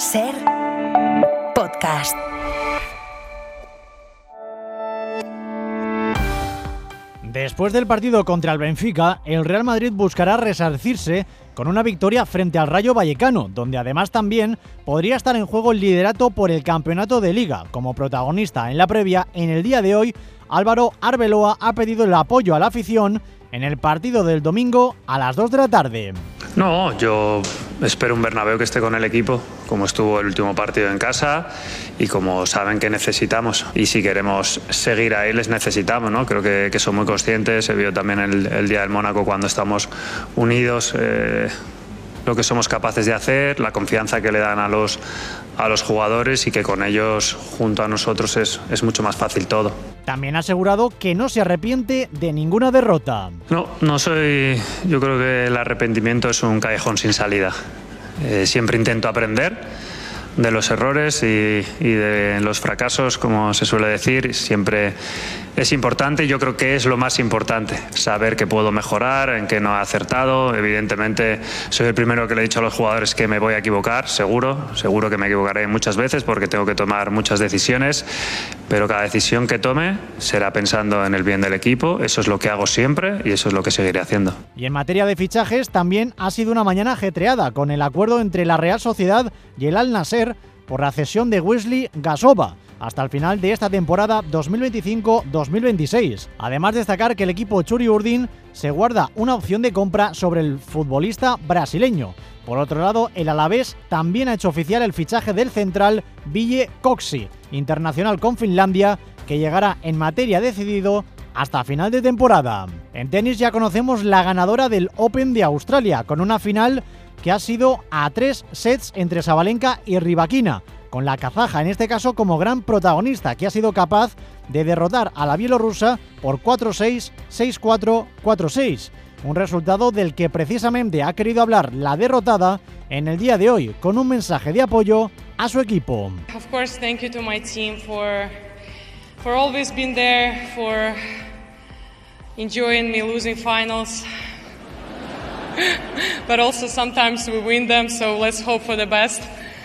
SER Podcast. Después del partido contra el Benfica, el Real Madrid buscará resarcirse con una victoria frente al Rayo Vallecano, donde además también podría estar en juego el liderato por el campeonato de Liga. Como protagonista en la previa, en el día de hoy, Álvaro Arbeloa ha pedido el apoyo a la afición en el partido del domingo a las 2 de la tarde. No, yo espero un Bernabéu que esté con el equipo, como estuvo el último partido en casa y como saben que necesitamos. Y si queremos seguir ahí, les necesitamos, ¿no? Creo que son muy conscientes. Se vio también el día del Mónaco cuando estamos unidos, lo que somos capaces de hacer, la confianza que le dan a los jugadores y que con ellos junto a nosotros es mucho más fácil todo. También ha asegurado que no se arrepiente de ninguna derrota. No soy... Yo creo que el arrepentimiento es un callejón sin salida. Siempre intento aprender de los errores y de los fracasos, como se suele decir. Siempre es importante y yo creo que es lo más importante, saber que puedo mejorar, en qué no he acertado. Evidentemente soy el primero que le he dicho a los jugadores que me voy a equivocar, seguro que me equivocaré muchas veces porque tengo que tomar muchas decisiones, pero cada decisión que tome será pensando en el bien del equipo. Eso es lo que hago siempre y eso es lo que seguiré haciendo. Y en materia de fichajes también ha sido una mañana ajetreada con el acuerdo entre la Real Sociedad y el Al Nassr por la cesión de Wesley Gasova hasta el final de esta temporada 2025-2026. Además, destacar que el equipo Txuri Urdin se guarda una opción de compra sobre el futbolista brasileño. Por otro lado, el Alavés también ha hecho oficial el fichaje del central Ville Coxi, internacional con Finlandia, que llegará en materia decidido hasta final de temporada. En tenis ya conocemos la ganadora del Open de Australia, con una final que ha sido a 3 sets entre Sabalenka y Rybakina, con la kazaja en este caso como gran protagonista, que ha sido capaz de derrotar a la bielorrusa por 4-6, 6-4, 4-6. Un resultado del que precisamente ha querido hablar la derrotada en el día de hoy, con un mensaje de apoyo a su equipo. Of course, thank you to my team for always being there, for enjoying me losing finals. But also sometimes we win them, so let's hope for the best.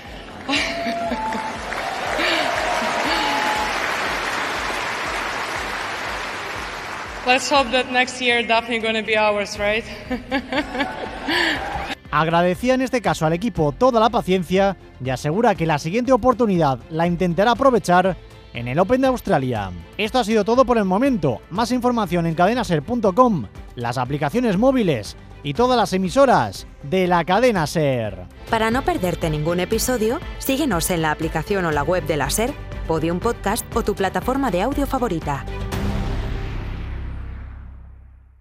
Let's hope that next year definitely going to be ours, right? Agradecía en este caso al equipo toda la paciencia y asegura que la siguiente oportunidad la intentará aprovechar en el Open de Australia. Esto ha sido todo por el momento. Más información en cadenaser.com, las aplicaciones móviles y todas las emisoras de la cadena SER. Para no perderte ningún episodio, síguenos en la aplicación o la web de la SER, Podium Podcast o tu plataforma de audio favorita.